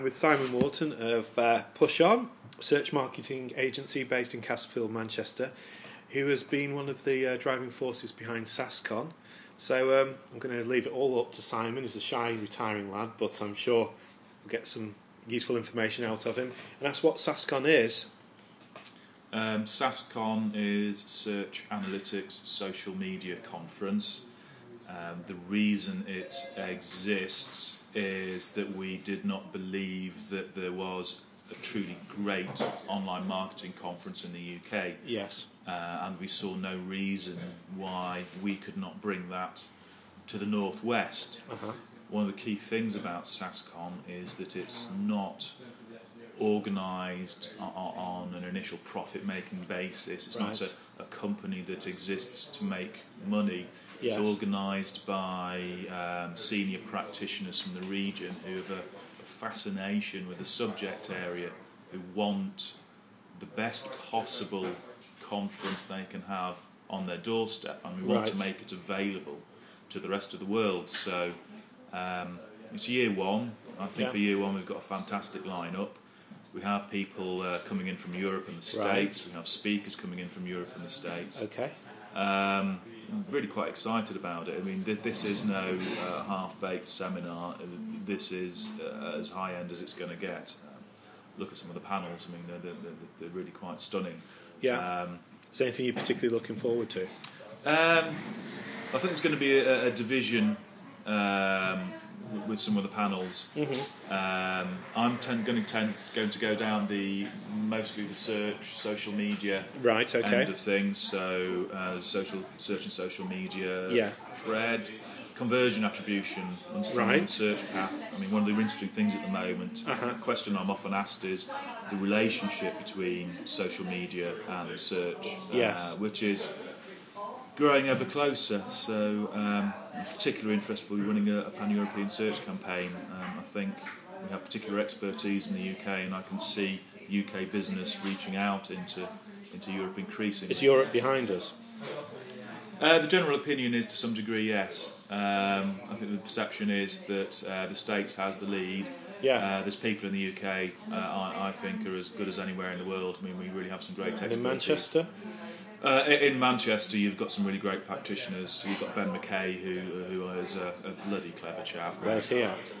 With Simon Wharton of Push On, search marketing agency based in Castlefield, Manchester, who has been one of the driving forces behind SaaSCon. So I'm going to leave it all up to Simon. He's a shy, retiring lad, but I'm sure we'll get some useful information out of him. And that's what SaaSCon is. SaaSCon is Search Analytics Social Media Conference. The reason it exists is that we did not believe that there was a truly great online marketing conference in the UK. Yes. And we saw no reason why we could not bring that to the Northwest. Uh-huh. One of the key things about SaaSCon is that it's not organised on an initial profit-making basis. It's not a company that exists to make money. Yes. It's organised by senior practitioners from the region who have a fascination with the subject area, who want the best possible conference they can have on their doorstep, and we want to make it available to the rest of the world. So it's year one. I think for year one we've got a fantastic lineup. We have people coming in from Europe and the States. We have speakers coming in from Europe and the States. Okay. I'm really quite excited about it. I mean, this is no half-baked seminar. This is as high-end as it's going to get. Look at some of the panels. I mean, they're really quite stunning. Yeah. Is there anything you're particularly looking forward to? I think there's going to be a division with some of the panels. Mm-hmm. I'm going to go down mostly the search, social media end of things. So search and social media, thread, conversion attribution, understanding the search path. I mean, one of the interesting things at the moment, the question I'm often asked is the relationship between social media and search, which is growing ever closer. So I'm particularly interested in running a pan-European search campaign. I think we have particular expertise in the UK, and I can see UK business reaching out into Europe increasingly. Is Europe behind us? The general opinion is to some degree, yes. I think the perception is that the States has the lead. Yeah. There's people in the UK I think are as good as anywhere in the world. I mean, we really have some great expertise. In Manchester? In Manchester, you've got some really great practitioners. You've got Ben McKay, who is a bloody clever chap. Right? Where's he at?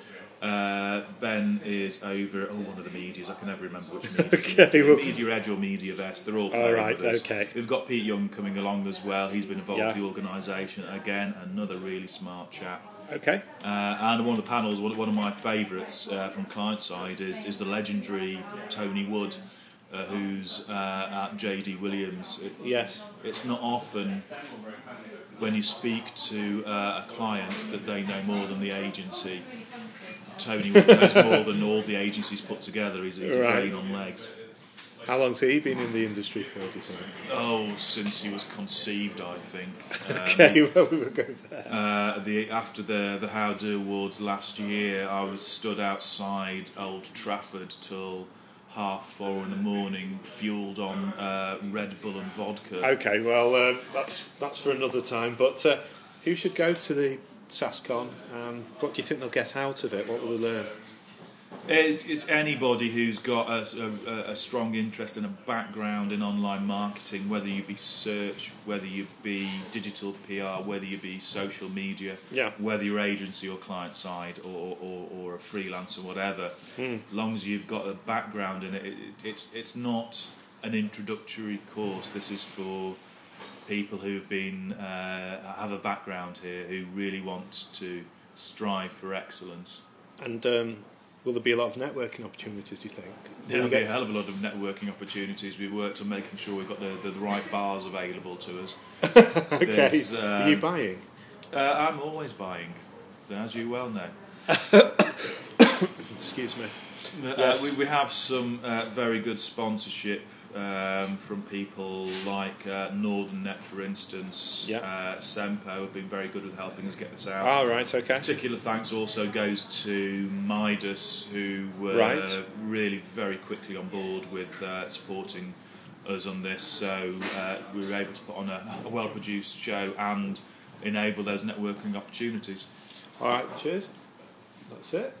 Ben is over one of the medias. I can never remember which media. Media Edge or Media Vest. They're all playing with us. Okay. We've got Pete Young coming along as well. He's been involved with the organisation. Again, another really smart chap. Okay. And one of the panels, one of my favourites from client side is the legendary Tony Wood. Who's at JD Williams. Yes. It's not often when you speak to a client that they know more than the agency. Tony Wood knows more than all the agencies put together. He's a brain on legs. How long's he been in the industry for, do you think? Oh, since he was conceived, I think. Okay, well, we will go there. After the How Do Awards last year, I was stood outside Old Trafford till 4:30 in the morning, fueled on Red Bull and vodka. Okay, well, that's for another time. But who should go to the SaaSCon? What do you think they'll get out of it? What will they learn? It's anybody who's got a strong interest and a background in online marketing, whether you be search, whether you be digital PR, whether you be social media, whether you're agency or client side or a freelancer, whatever. As long as you've got a background in it, it's not an introductory course. This is for people who've been have a background here, who really want to strive for excellence. And will there be a lot of networking opportunities, do you think? There'll be a hell of a lot of networking opportunities. We've worked on making sure we've got the right bars available to us. Okay. Are you buying? I'm always buying, as you well know. Excuse me. Yes. We have some very good sponsorship from people like Northern Net, for instance. Sempo have been very good with helping us get this out. Oh, right, okay. Particular thanks also goes to Midas, who were really very quickly on board with supporting us on this. So we were able to put on a well-produced show and enable those networking opportunities. All right, cheers. That's it.